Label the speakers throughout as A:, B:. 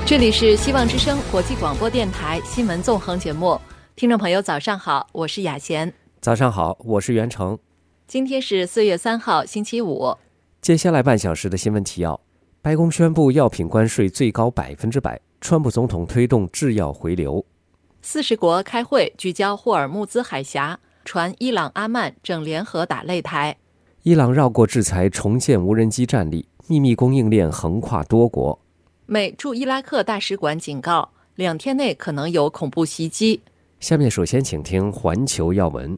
A: 这里是希望之声国际广播电台新闻纵横节目，听众朋友早上好，我是雅贤。
B: 早上好，我是袁成。
A: 今天是4月3号星期五。
B: 接下来半小时的新闻提要：白宫宣布药品关税最高100%，川普总统推动制药回流。
A: 40国开会聚焦霍尔木兹海峡，传伊朗、阿曼正联合打擂台。
B: 伊朗绕过制裁重建无人机战力，秘密供应链横跨多国。
A: 美驻伊拉克大使馆警告，2天内可能有恐怖袭击。
B: 下面首先请听环球要闻。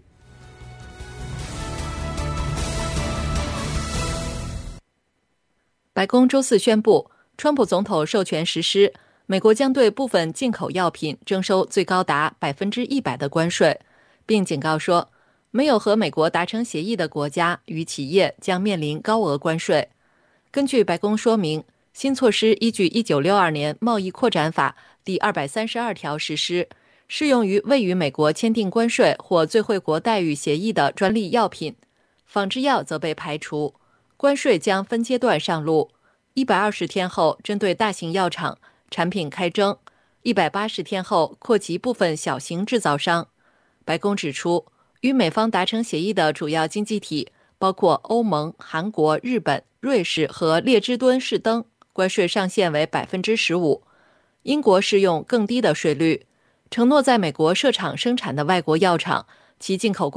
A: 白宫周四宣布，川普总统授权实施，美国将对部分进口药品征收最高达100%的关税，并警告说，没有和美国达成协议的国家与企业将面临高额关税。根据白宫说明，新措施依据1962年贸易扩展法第232条实施，适用于未与美国签订关税或最惠国待遇协议的专利药品，仿制药则被排除。关税将分阶段上路，120天后针对大型药厂产品开征，180天后扩及部分小型制造商。白宫指出，与美方达成协议的主要经济体包括欧盟、韩国、日本、瑞士和列支敦士登，关税上限为15%，英国适用更低的税率，承诺在美国设厂生产的外国药厂，其进口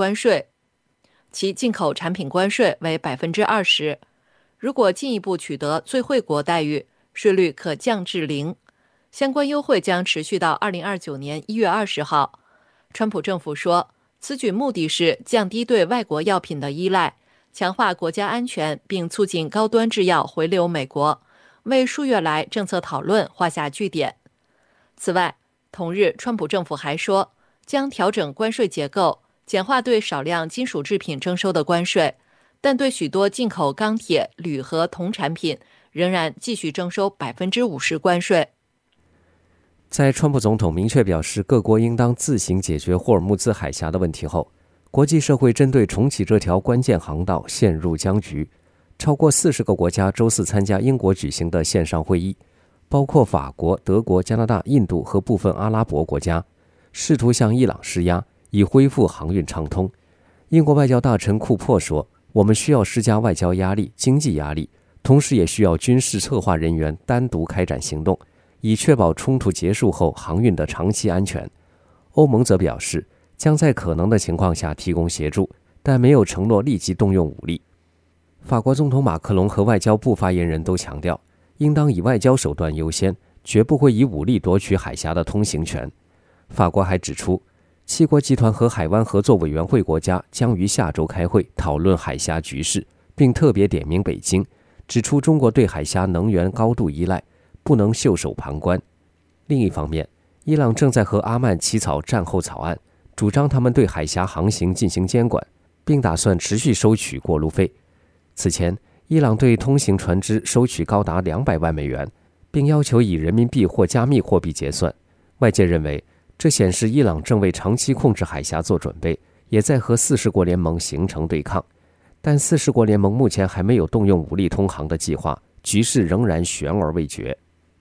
A: 产品关税为20%。如果进一步取得最惠国待遇，税率可降至0。相关优惠将持续到2029年1月20号。川普政府说，此举目的是降低对外国药品的依赖，强化国家安全，并促进高端制药回流美国，为数月来政策讨论画下句点。此外，同日川普政府还说，将调整关税结构，简化对少量金属制品征收的关税，但对许多进口钢铁、铝和铜产品仍然继续征收50%关税。
B: 在川普总统明确表示各国应当自行解决霍尔木兹海峡的问题后，国际社会针对重启这条关键航道陷入僵局。超过40个国家周四参加英国举行的线上会议，包括法国、德国、加拿大、印度和部分阿拉伯国家，试图向伊朗施压，以恢复航运畅通。英国外交大臣库珀说，我们需要施加外交压力、经济压力，同时也需要军事策划人员单独开展行动，以确保冲突结束后航运的长期安全。欧盟则表示，将在可能的情况下提供协助，但没有承诺立即动用武力。法国总统马克龙和外交部发言人都强调，应当以外交手段优先，绝不会以武力夺取海峡的通行权。法国还指出，7国集团和海湾合作委员会国家将于下周开会讨论海峡局势，并特别点名北京，指出中国对海峡能源高度依赖，不能袖手旁观。另一方面，伊朗正在和阿曼起草战后草案，主张他们对海峡航行进行监管，并打算持续收取过路费。此前，伊朗对通行船只收取高达200万美元，并要求以人民币或加密货币结算。外界认为，这显示伊朗正为长期控制海峡做准备，也在和40国联盟形成对抗。但40国联盟目前还没有动用武力通航的计划，局势仍然悬而未决。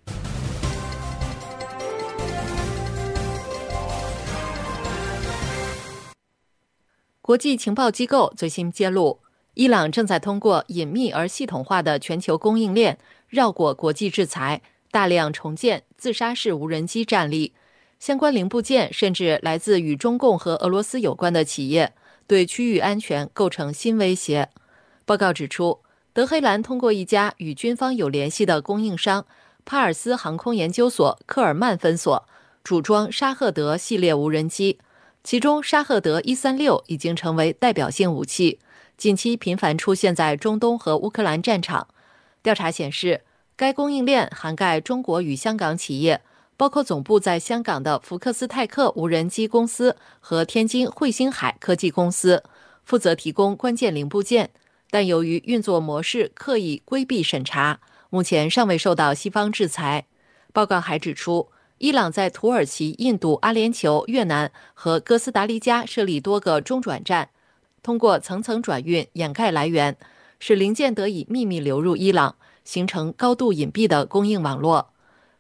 A: 国际情报机构最新揭露，伊朗正在通过隐秘而系统化的全球供应链绕过国际制裁，大量重建自杀式无人机战力，相关零部件甚至来自与中共和俄罗斯有关的企业，对区域安全构成新威胁。报告指出，德黑兰通过一家与军方有联系的供应商帕尔斯航空研究所科尔曼分所组装沙赫德系列无人机，其中沙赫德136已经成为代表性武器，近期频繁出现在中东和乌克兰战场。调查显示，该供应链涵盖中国与香港企业，包括总部在香港的福克斯泰克无人机公司和天津汇星海科技公司，负责提供关键零部件，但由于运作模式刻意规避审查，目前尚未受到西方制裁。报告还指出，伊朗在土耳其、印度、阿联酋、越南和哥斯达黎加设立多个中转站，通过层层转运掩盖来源，使零件得以秘密流入伊朗，形成高度隐蔽的供应网络。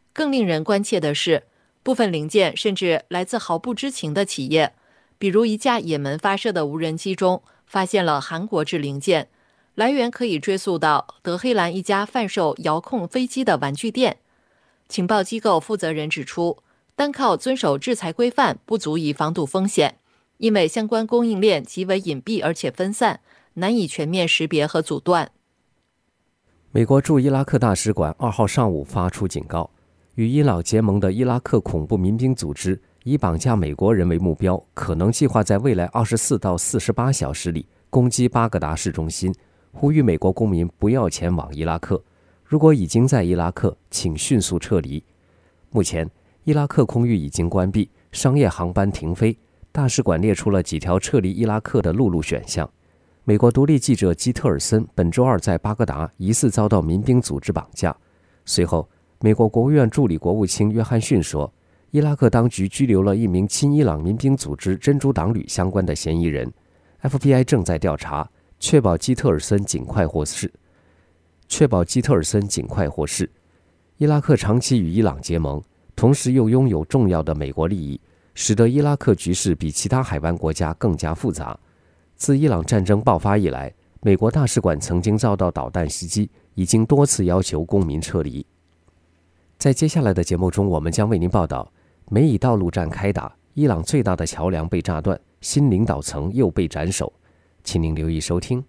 A: 更令人关切的是，部分零件甚至来自毫不知情的企业，比如一架也门发射的无人机中发现了韩国制零件，来源可以追溯到德黑兰一家贩售遥控飞机的玩具店。情报机构负责人指出，单靠遵守制裁规范不足以防堵风险，因为相关供应链极为隐蔽而且分散，难以全面识别和阻断。
B: 美国驻伊拉克大使馆2号上午发出警告，与伊朗结盟的伊拉克恐怖民兵组织以绑架美国人为目标，可能计划在未来24到48小时里攻击巴格达市中心，呼吁美国公民不要前往伊拉克。如果已经在伊拉克，请迅速撤离。目前，伊拉克空域已经关闭，商业航班停飞，大使馆列出了几条撤离伊拉克的陆路选项。美国独立记者基特尔森本周二在巴格达疑似遭到民兵组织绑架。随后，美国国务院助理国务卿约翰逊说，伊拉克当局拘留了一名亲伊朗民兵组织珍珠党旅相关的嫌疑人， FBI 正在调查，确保基特尔森尽快获释。伊拉克长期与伊朗结盟，同时又拥有重要的美国利益，使得伊拉克局势比其他海湾国家更加复杂。自伊朗战争爆发以来，美国大使馆曾经遭到导弹袭击，已经多次要求公民撤离。在接下来的节目中，我们将为您报道美以道路战开打，伊朗最大的桥梁被炸断，新领导层又被斩首。请您留意收听。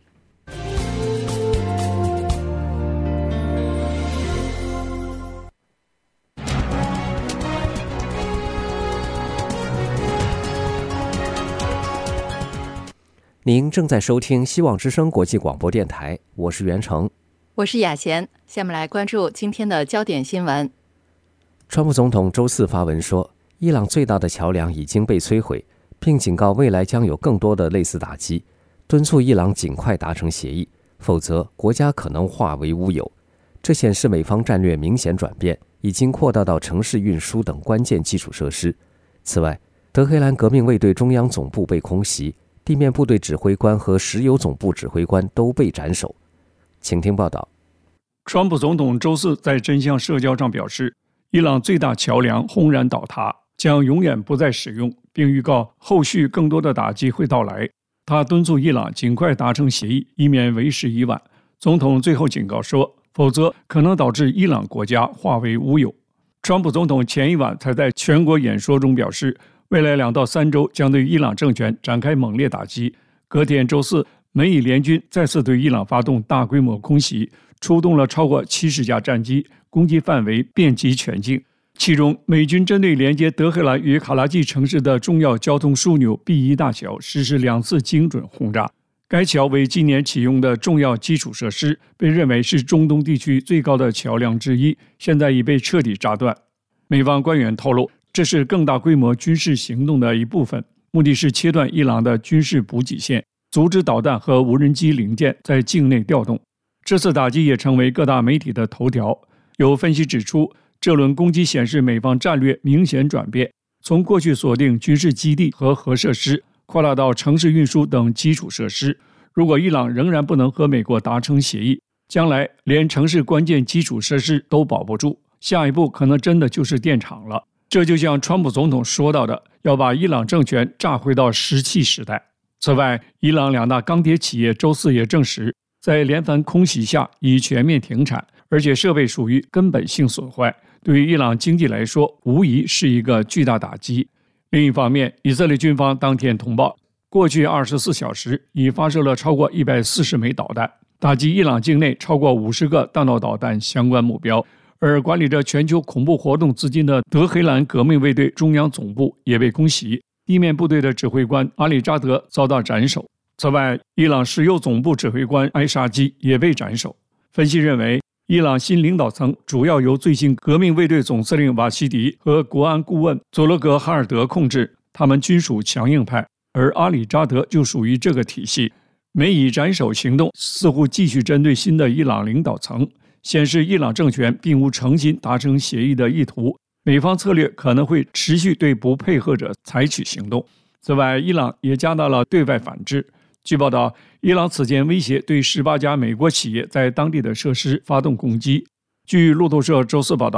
B: 您正在收听希望之声国际广播电台，我是袁成，
A: 我是雅贤。下面来关注今天的焦点新闻。
B: 川普总统周四发文说，伊朗最大的桥梁已经被摧毁，并警告未来将有更多的类似打击，敦促伊朗尽快达成协议，否则国家可能化为乌有。这显示美方战略明显转变，已经扩大到城市运输等关键基础设施。此外，德黑兰革命卫队中央总部被空袭，地面部队指挥官和石油总部指挥官都被斩首。请听报道。
C: 川普总统周四在真相社交上表示，伊朗最大桥梁轰然倒塌，将永远不再使用，并预告后续更多的打击会到来。他敦促伊朗尽快达成协议，以免为时已晚。总统最后警告说，否则可能导致伊朗国家化为乌有。川普总统前一晚才在全国演说中表示，未来2到3周将对伊朗政权展开猛烈打击。隔天周四，美以联军再次对伊朗发动大规模空袭，出动了超过70架战机，攻击范围遍及全境。其中，美军针对连接德黑兰与卡拉季城市的重要交通枢纽 B1 大桥实施2次精准轰炸。该桥为今年启用的重要基础设施，被认为是中东地区最高的桥梁之一，现在已被彻底炸断。美方官员透露，这是更大规模军事行动的一部分，目的是切断伊朗的军事补给线，阻止导弹和无人机零件在境内调动。这次打击也成为各大媒体的头条。有分析指出，这轮攻击显示美方战略明显转变，从过去锁定军事基地和核设施，扩大到城市运输等基础设施。如果伊朗仍然不能和美国达成协议，将来连城市关键基础设施都保不住，下一步可能真的就是电厂了。这就像川普总统说到的，要把伊朗政权炸回到石器时代。此外，伊朗2大钢铁企业周四也证实，在连番空袭下已全面停产，而且设备属于根本性损坏，对于伊朗经济来说无疑是一个巨大打击。另一方面，以色列军方当天通报，过去24小时已发射了超过140枚导弹，打击伊朗境内超过50个弹道导弹相关目标。而管理着全球恐怖活动资金的德黑兰革命卫队中央总部也被空袭，地面部队的指挥官阿里扎德遭到斩首。此外，伊朗石油总部指挥官埃沙基也被斩首。分析认为，伊朗新领导层主要由最新革命卫队总司令瓦希迪和国安顾问佐罗格哈尔德控制，他们均属强硬派，而阿里扎德就属于这个体系。美以斩首行动似乎继续针对新的伊朗领导层，显示伊朗政权并无诚心达成协议的意图，美方策略可能会持续对不配合者采取行动。此外，伊朗也加大了对外反制。据报道，伊朗此前威胁对18家美国企业在当地的设施发动攻击。据路透社周四报道，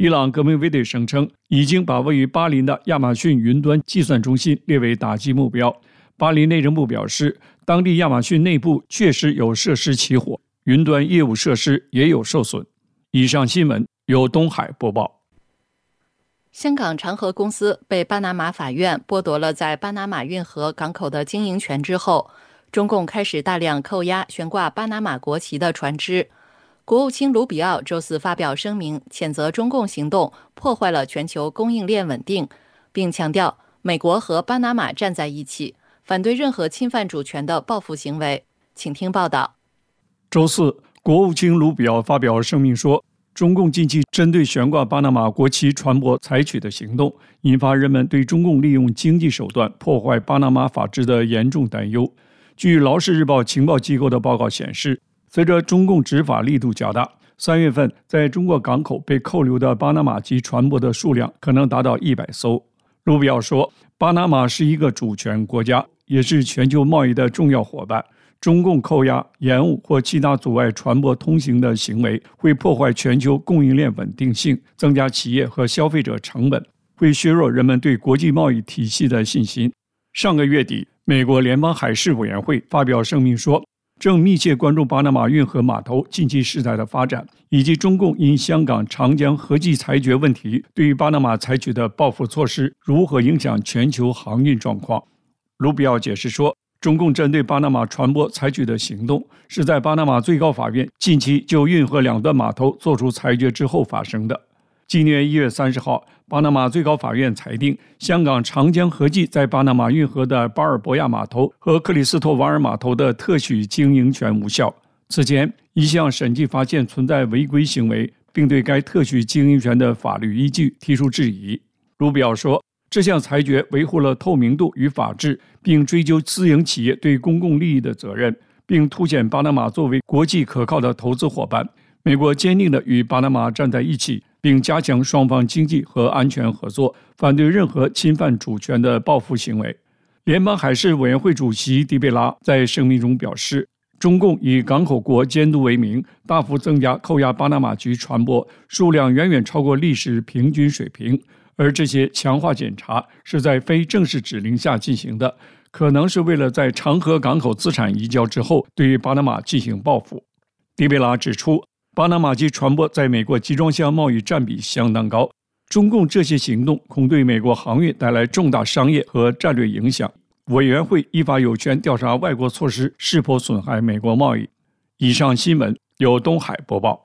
C: 伊朗革命卫队声称，已经把位于巴林的亚马逊云端计算中心列为打击目标。巴林内政部表示，当地亚马逊内部确实有设施起火，云端业务设施也有受损。以上新闻由东海播报。
A: 香港长和公司被巴拿马法院剥夺了在巴拿马运河港口的经营权之后，中共开始大量扣押悬挂巴拿马国旗的船只。国务卿卢比奥周四发表声明，谴责中共行动破坏了全球供应链稳定，并强调美国和巴拿马站在一起，反对任何侵犯主权的报复行为。请听报道。
C: 周四，国务卿卢比奥发表声明说，中共近期针对悬挂巴拿马国旗船舶采取的行动，引发人们对中共利用经济手段破坏巴拿马法治的严重担忧。据《劳氏日报》情报机构的报告显示，随着中共执法力度加大，3月份在中国港口被扣留的巴拿马籍船舶的数量可能达到100艘。卢比奥说，巴拿马是一个主权国家，也是全球贸易的重要伙伴。中共扣押、延误或其他阻碍船舶通行的行为，会破坏全球供应链稳定性，增加企业和消费者成本，会削弱人们对国际贸易体系的信心。上个月底，美国联邦海事委员会发表声明说，正密切关注巴拿马运河码头近期事态的发展，以及中共因香港长江合计裁决问题对于巴拿马采取的报复措施如何影响全球航运状况。卢比奥解释说，中共针对巴拿马船舶采取的行动是在巴拿马最高法院近期就运河两端码头作出裁决之后发生的。今年1月30号，巴拿马最高法院裁定，香港长江合计在巴拿马运河的巴尔博亚码头和克里斯托瓦尔码头的特许经营权无效。此前，一项审计发现存在违规行为，并对该特许经营权的法律依据提出质疑。卢比奥说，这项裁决维护了透明度与法治，并追究私营企业对公共利益的责任，并凸显巴拿马作为国际可靠的投资伙伴。美国坚定地与巴拿马站在一起，并加强双方经济和安全合作，反对任何侵犯主权的报复行为。联邦海事委员会主席迪贝拉在声明中表示，中共以港口国监督为名，大幅增加扣押巴拿马籍船舶，数量远远超过历史平均水平，而这些强化检查是在非正式指令下进行的，可能是为了在长河港口资产移交之后对巴拿马进行报复。迪贝拉指出，巴拿马籍船舶在美国集装箱贸易占比相当高，中共这些行动恐对美国航运带来重大商业和战略影响。委员会依法有权调查外国措施是否损害美国贸易。以上新闻由东海播报。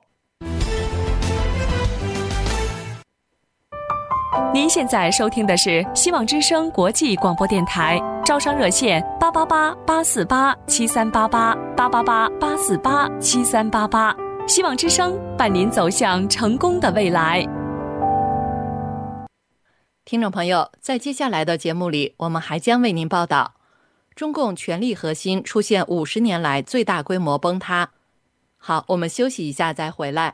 D: 您现在收听的是希望之声国际广播电台，招商热线888-848-7388，888-848-7388。希望之声伴您走向成功的未来。
A: 听众朋友，在接下来的节目里，我们还将为您报道中共权力核心出现50年来最大规模崩塌。好，我们休息一下再回来。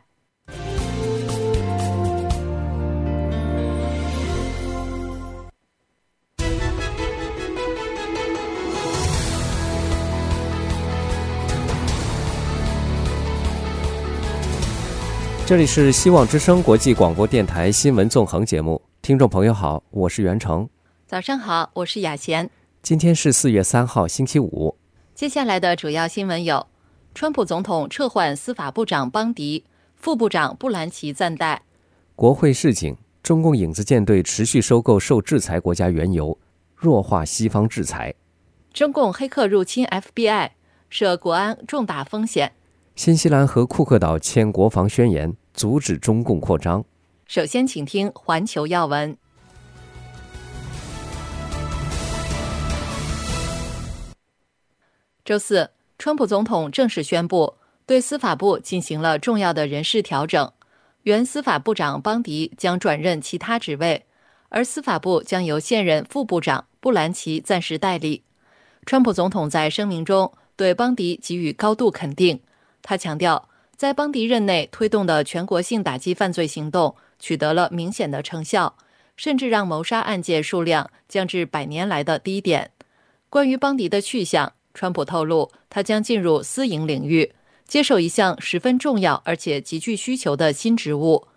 B: 这里是希望之声国际广播电台新闻纵横节目，听众朋友好，我是袁成。
A: 早上好，我是雅贤。
B: 今天是4月3号星期五。
A: 接下来的主要新闻有：川普总统撤换司法部长邦迪，副部长布兰奇暂代；
B: 国会示警，中共影子舰队持续收购受制裁国家原油，弱化西方制裁；
A: 中共黑客入侵 FBI， 涉国安重大风险；
B: 新西兰和库克岛签国防宣言，阻止中共扩张。
A: 首先请听环球要闻。周四，川普总统正式宣布对司法部进行了重要的人事调整，原司法部长邦迪将转任其他职位，而司法部将由现任副部长布兰奇暂时代理。川普总统在声明中对邦迪给予高度肯定，他强调，在邦迪任内推动的全国性打击犯罪行动取得了明显的成效，甚至让谋杀案件数量降至100年来的低点。关于邦迪的去向，川普透露，他将进入私营领域，接手一项十分重要而且极具需求的新职务。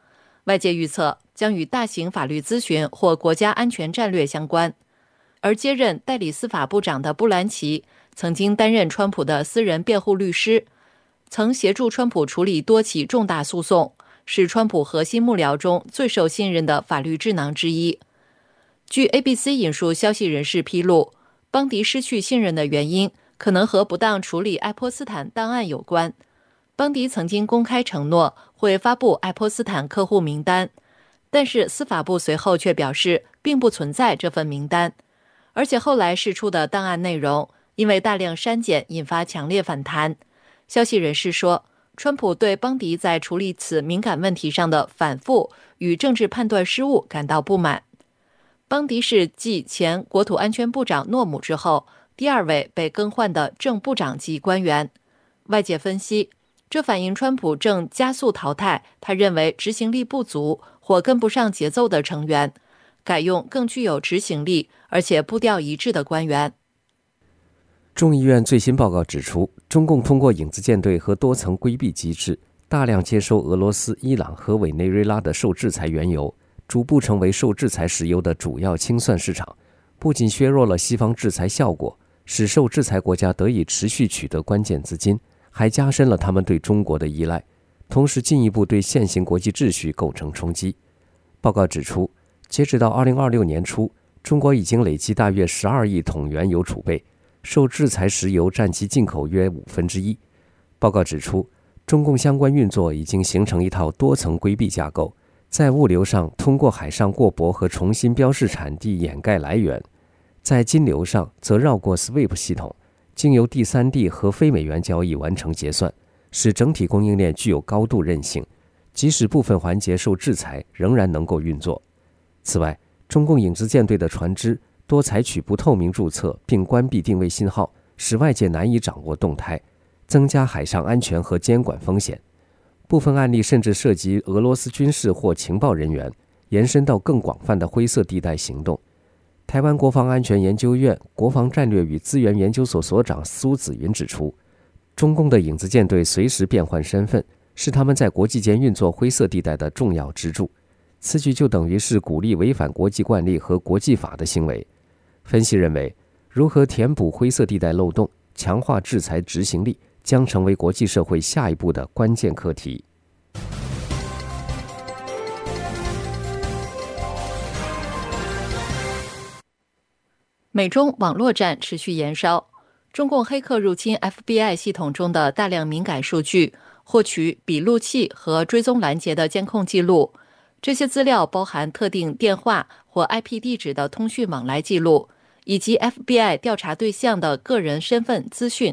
A: 外界预测将与大型法律咨询或国家安全战略相关。而接任代理司法部长的布兰奇曾经担任川普的私人辩护律师，曾协助川普处理多起重大诉讼，是川普核心幕僚中最受信任的法律智囊之一。据 ABC 引述消息人士披露，邦迪失去信任的原因可能和不当处理爱泼斯坦档案有关。邦迪曾经公开承诺会发布爱泼斯坦客户名单，但是司法部随后却表示并不存在这份名单。而且后来释出的档案内容因为大量删减引发强烈反弹。消息人士说，川普对邦迪在处理此敏感问题上的反复与政治判断失误感到不满。邦迪是继前国土安全部长诺姆之后第二位被更换的正部长级官员。外界分析，这反映川普正加速淘汰他认为执行力不足或跟不上节奏的成员，改用更具有执行力而且步调一致的官员。
B: 众议院最新报告指出，中共通过影子舰队和多层规避机制，大量接收俄罗斯、伊朗和委内瑞拉的受制裁原油，逐步成为受制裁石油的主要清算市场，不仅削弱了西方制裁效果，使受制裁国家得以持续取得关键资金，还加深了他们对中国的依赖，同时进一步对现行国际秩序构成冲击。报告指出，截止到2026年初，中国已经累积大约12亿桶原油储备，受制裁石油占其进口约1/5。报告指出，中共相关运作已经形成一套多层规避架构，在物流上通过海上过驳和重新标示产地掩盖来源，在金流上则绕过 SWIFT 系统，经由第三地和非美元交易完成结算，使整体供应链具有高度韧性，即使部分环节受制裁，仍然能够运作。此外，中共影子舰队的船只多采取不透明注册并关闭定位信号，使外界难以掌握动态，增加海上安全和监管风险。部分案例甚至涉及俄罗斯军事或情报人员，延伸到更广泛的灰色地带行动。台湾国防安全研究院国防战略与资源研究所所长苏子云指出，中共的影子舰队随时变换身份，是他们在国际间运作灰色地带的重要支柱。此举就等于是鼓励违反国际惯例和国际法的行为。分析认为，如何填补灰色地带漏洞，强化制裁执行力，将成为国际社会下一步的关键课题。
A: 美中网络战持续延烧，中共黑客入侵 FBI 系统中的大量敏感数据，获取笔录器和追踪拦截的监控记录。这些资料包含特定电话或 IP 地址的通讯往来记录，以及 FBI 调查对象的个人身份资讯。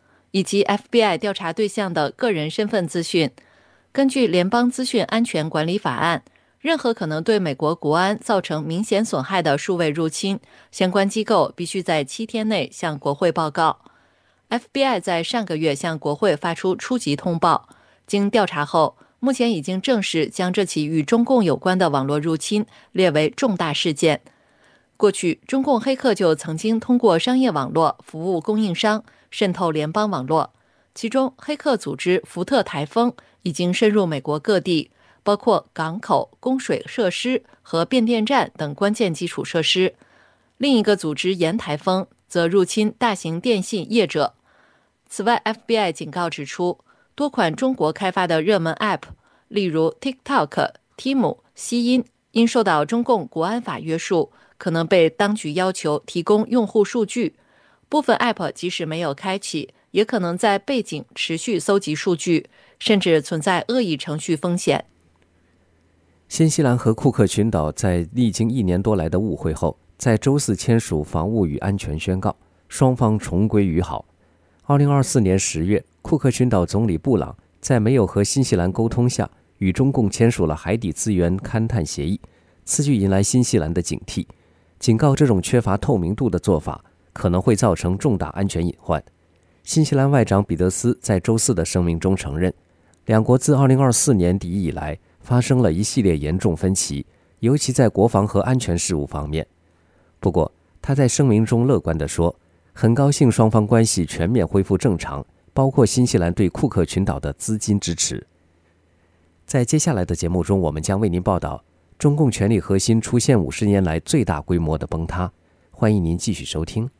A: 根据联邦资讯安全管理法案，任何可能对美国国安造成明显损害的数位入侵，相关机构必须在7天内向国会报告。FBI 在上个月向国会发出初级通报，经调查后，目前已经正式将这起与中共有关的网络入侵列为重大事件。过去，中共黑客就曾经通过商业网络服务供应商渗透联邦网络，其中黑客组织福特台风已经深入美国各地，包括港口、供水设施和变电站等关键基础设施。另一个组织盐台风则入侵大型电信业者。此外， FBI 警告指出，多款中国开发的热门 App， 例如 TikTok、Timu、西音，因受到中共国安法约束，可能被当局要求提供用户数据。部分 App 即使没有开启，也可能在背景持续搜集数据，甚至存在恶意程序风险。
B: 新西兰和库克群岛在历经1年多来的误会后，在周四签署防务与安全宣告，双方重归于好。2024年10月，库克群岛总理布朗在没有和新西兰沟通下，与中共签署了海底资源勘探协议。此举引来新西兰的警惕，警告这种缺乏透明度的做法可能会造成重大安全隐患。新西兰外长彼得斯在周四的声明中承认，两国自2024年底以来发生了一系列严重分歧，尤其在国防和安全事务方面。不过，他在声明中乐观地说，很高兴双方关系全面恢复正常，包括新西兰对库克群岛的资金支持。 在接下来的节目中，我们将为您报道中共权力核心出现50年来最大规模的崩塌。欢迎您继续收听。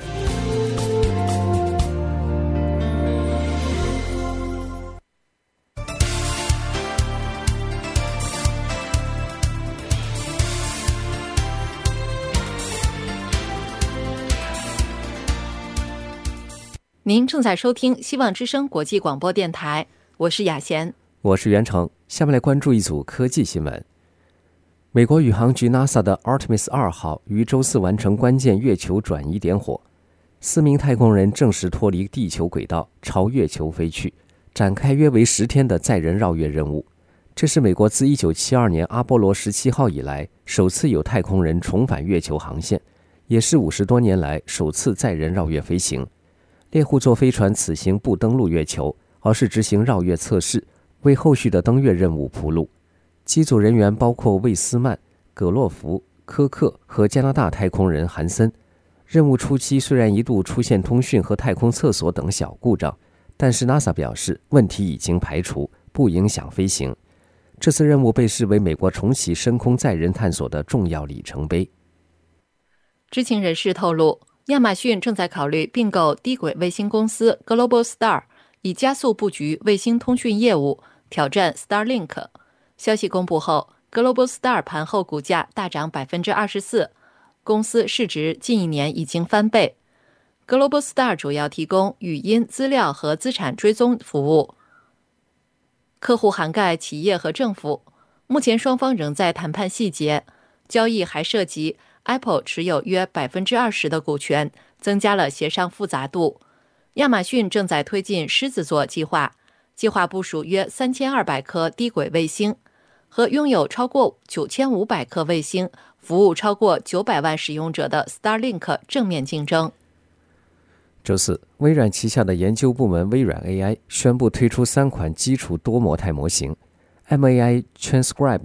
A: 您正在收听希望之声国际广播电台，我是雅贤，
B: 我是袁成。下面来关注一组科技新闻。美国宇航局 NASA 的 Artemis 2号于周四完成关键月球转移点火，4名太空人正式脱离地球轨道，朝月球飞去，展开约为10天的载人绕月任务。这是美国自1972年阿波罗17号以来首次有太空人重返月球航线，也是50多年来首次载人绕月飞行。猎户座飞船此行不登陆月球，而是执行绕月测试，为后续的登月任务铺路。机组人员包括魏斯曼、葛洛弗、科克和加拿大太空人韩森。任务初期虽然一度出现通讯和太空厕所等小故障，但是 NASA 表示问题已经排除，不影响飞行。这次任务被视为美国重启深空载人探索的重要里程碑。
A: 知情人士透露，亚马逊正在考虑并购低轨卫星公司 Globalstar， 以加速布局卫星通讯业务，挑战 Starlink。 消息公布后， Globalstar 盘后股价大涨 24%， 公司市值近1年已经翻倍。 Globalstar 主要提供语音、资料和资产追踪服务，客户涵盖企业和政府。目前双方仍在谈判细节，交易还涉及Apple 持有约 20% 的股权，增加了协商复杂度。亚马逊正在推进狮子座计划，计划部署约3200颗低轨卫星，和拥有超过9500颗卫星、服务超过900万使用者的 Starlink 正面竞争。
B: 周四，微软旗下的研究部门微软 AI 宣布推出3款基础多模态模型 MAI Transcribe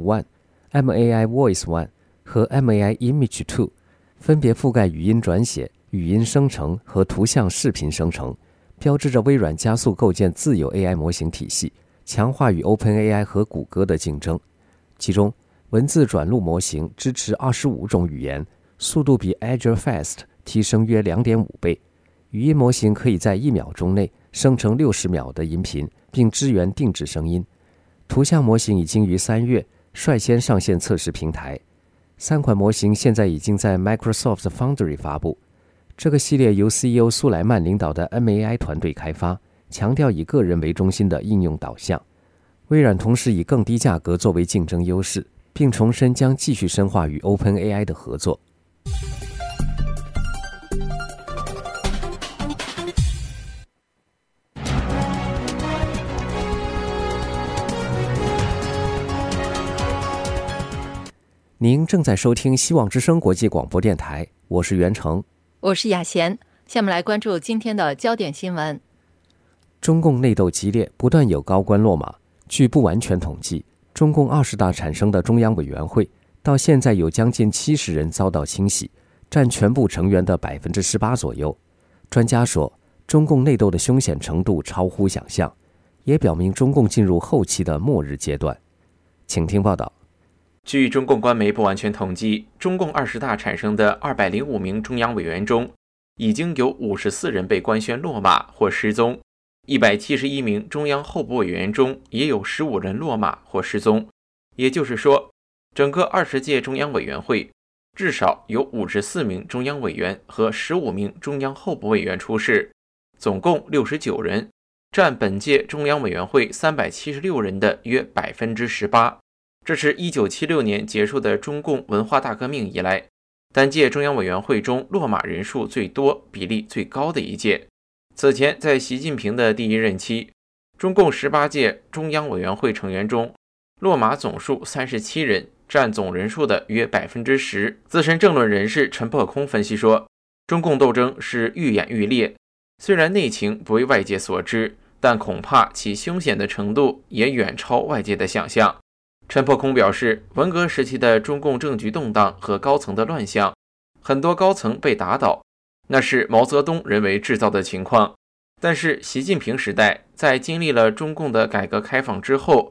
B: 1、MAI Voice 1和 MAI Image 2， 分别覆盖语音转写、语音生成和图像视频生成，标志着微软加速构建自有 AI 模型体系，强化与 OpenAI 和谷歌的竞争。其中，文字转录模型支持25种语言，速度比 Azure Fast 提升约 2.5 倍。语音模型可以在1秒钟内生成60秒的音频，并支援定制声音。图像模型已经于3月率先上线测试平台。3款模型现在已经在 Microsoft Foundry 发布。这个系列由 CEO 苏莱曼领导的 MAI 团队开发，强调以个人为中心的应用导向。微软同时以更低价格作为竞争优势，并重申将继续深化与 OpenAI 的合作。您正在收听希望之声国际广播电台，我是袁成，
A: 我是雅贤。下面来关注今天的焦点新闻。
B: 中共内斗激烈，不断有高官落马。据不完全统计，中共20大产生的中央委员会到现在有将近70人遭到清洗，占全部成员的 18% 左右。专家说，中共内斗的凶险程度超乎想象，也表明中共进入后期的末日阶段。请听报道。
E: 据中共官媒不完全统计，中共20大产生的205名中央委员中，已经有54人被官宣落马或失踪，171名中央候补委员中也有15人落马或失踪。也就是说，整个20届中央委员会至少有54名中央委员和15名中央候补委员出事，总共69人，占本届中央委员会376人的约 18%。这是1976年结束的中共文化大革命以来，单届中央委员会中落马人数最多、比例最高的一届。此前，在习近平的第1任期，中共18届中央委员会成员中，落马总数37人，占总人数的约 10%。资深政论人士陈破空分析说，中共斗争是愈演愈烈，虽然内情不为外界所知，但恐怕其凶险的程度也远超外界的想象。陈破空表示，文革时期的中共政局动荡和高层的乱象，很多高层被打倒，那是毛泽东人为制造的情况。但是习近平时代在经历了中共的改革开放之后，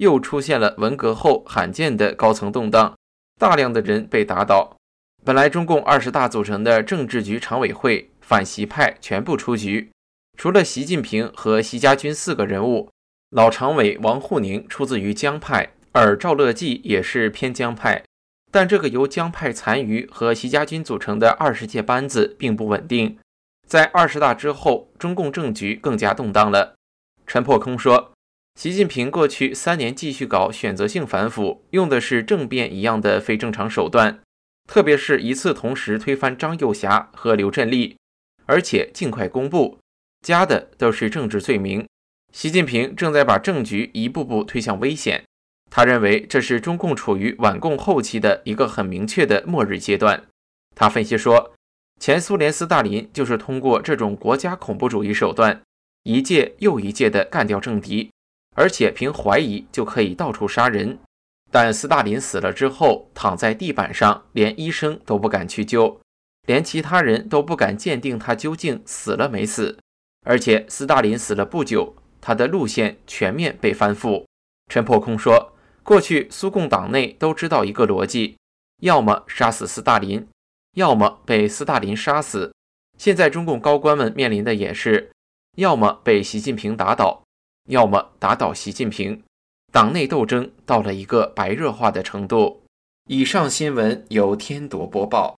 E: 又出现了文革后罕见的高层动荡，大量的人被打倒。本来中共20大组成的政治局常委会反习派全部出局，除了习近平和习家军4个人物，老常委王沪宁出自于江派，而赵乐际也是偏江派。但这个由江派残余和习家军组成的20届班子并不稳定，在20大之后，中共政局更加动荡了。陈破空说，习近平过去3年继续搞选择性反腐，用的是政变一样的非正常手段，特别是一次同时推翻张又侠和刘振立，而且尽快公布，加的都是政治罪名。习近平正在把政局一步步推向危险，他认为这是中共处于晚共后期的一个很明确的末日阶段。他分析说，前苏联斯大林就是通过这种国家恐怖主义手段，一届又一届地干掉政敌，而且凭怀疑就可以到处杀人。但斯大林死了之后，躺在地板上，连医生都不敢去救，连其他人都不敢鉴定他究竟死了没死。而且斯大林死了不久，他的路线全面被翻覆。陈破空说，过去苏共党内都知道一个逻辑，要么杀死斯大林，要么被斯大林杀死。现在中共高官们面临的也是，要么被习近平打倒，要么打倒习近平。党内斗争到了一个白热化的程度。以上新闻由天铎播报。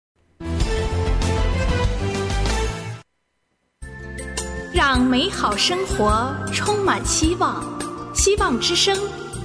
F: 让美好生活充满希望，希望之声。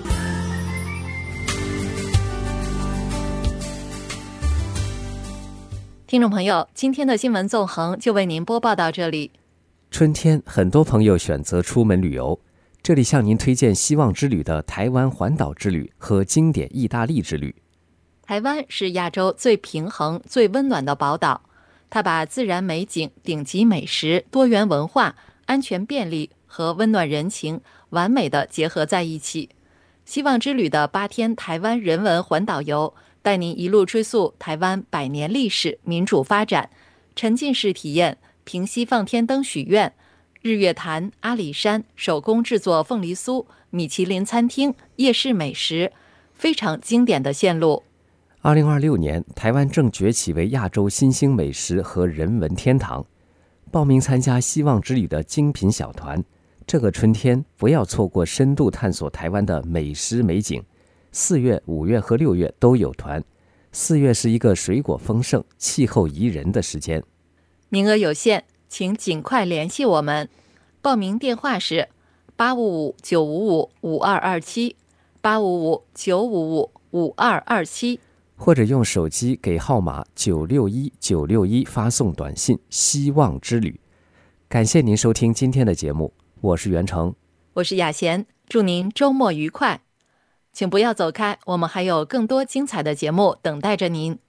A: 听众朋友，今天的新闻纵横就为您播报到这里。
B: 春天，很多朋友选择出门旅游，这里向您推荐希望之旅的台湾环岛之旅和经典意大利之旅。
A: 台湾是亚洲最平衡、最温暖的宝岛，它把自然美景、顶级美食、多元文化、安全便利和温暖人情完美地结合在一起。希望之旅的8天台湾人文环岛游，带您一路追溯台湾100年历史、民主发展，沉浸式体验平溪放天灯许愿、日月潭、阿里山手工制作凤梨酥、米其林餐厅、夜市美食，非常经典的线路。
B: 2026年，台湾正崛起为亚洲新兴美食和人文天堂。报名参加希望之旅的精品小团，这个春天不要错过深度探索台湾的美食美景。4月、5月和6月都有团。4月是一个水果丰盛、气候宜人的时间。
A: 名额有限，请尽快联系我们。报名电话是855-955-5227 855-955-5227，
B: 或者用手机给号码961961发送短信希望之旅。感谢您收听今天的节目，我是袁成，
A: 我是雅贤，祝您周末愉快。请不要走开，我们还有更多精彩的节目等待着您。